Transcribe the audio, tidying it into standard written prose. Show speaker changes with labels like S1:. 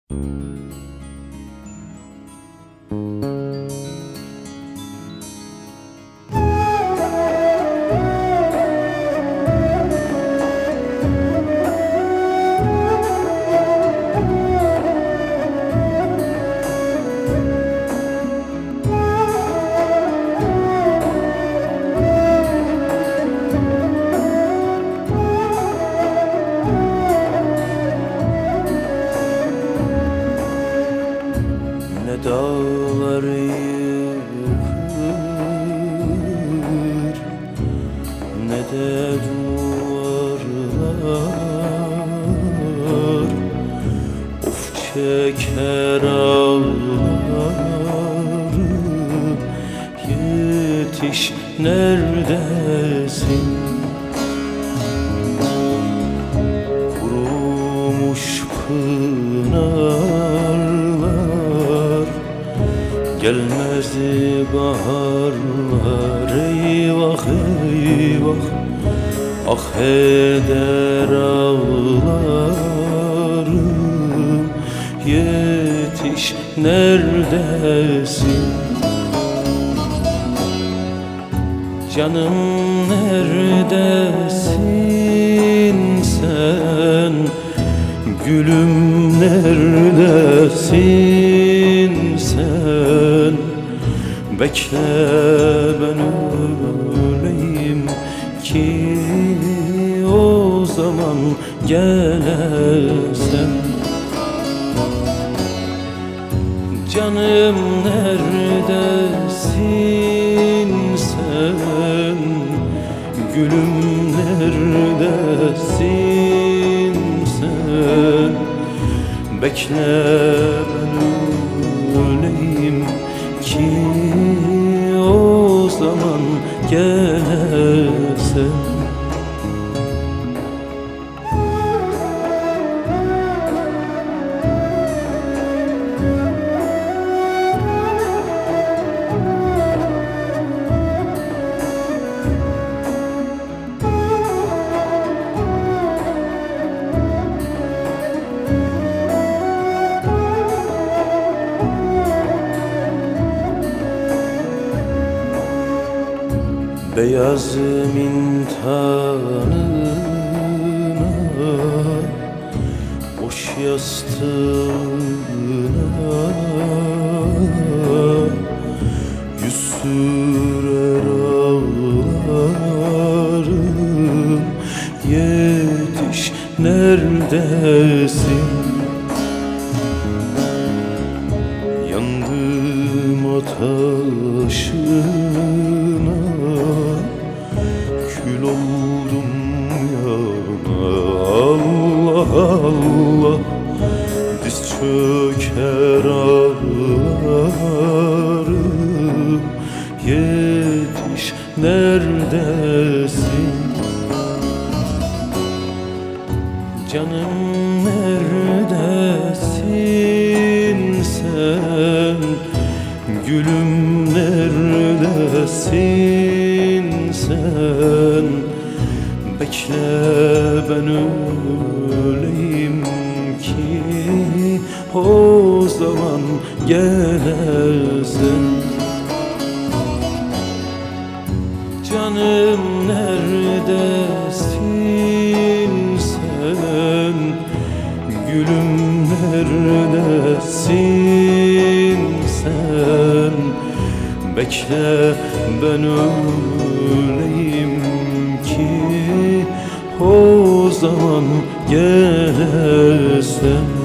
S1: Ne dağlar yıkır, ne de duvarlar of çeker ağlarım. Yetiş, neredesin? Kurumuş pınarlar, gelmezdi baharlar. Eyvah eyvah, ah heder ağlarım. Yetiş, neredesin? Canım neredesin sen? Gülüm neredesin sen? Bekle ben öleyim ki o zaman gelesen. Canım neredesin sen? Gülüm neredesin sen? Bekle ben öleyim ki o zaman gelesen. Beyaz mintanına, boş yastığına yüz sürer ağlarım. Yetiş, neredesin? Yandım ateşine, kül oldum yana. Allah Allah, diz çöker ağlarım. Yetiş, neredesin? Canım neredesin sen? Gülüm neredesin sen? Bekle ben öleyim ki o zaman gelesen. Canım neredesin sen? Gülüm neredesin sen? Bekle ben öleyim ki o zaman gelesen.